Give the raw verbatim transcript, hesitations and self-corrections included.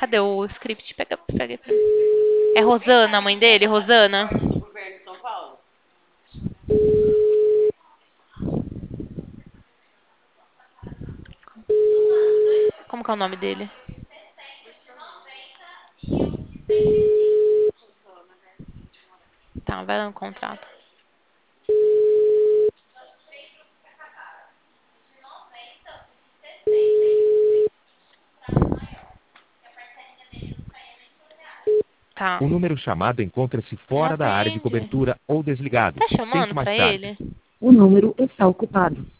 Cadê o script? Pega, pega aí pra mim. É Rosana, a mãe dele? Rosana? Como que é o nome dele? Tá, vai lá no contrato. Tá. O número chamado encontra-se Não fora da área de atende. cobertura ou desligado. Tá Tente chamando mais pra tarde. ele? O número está ocupado.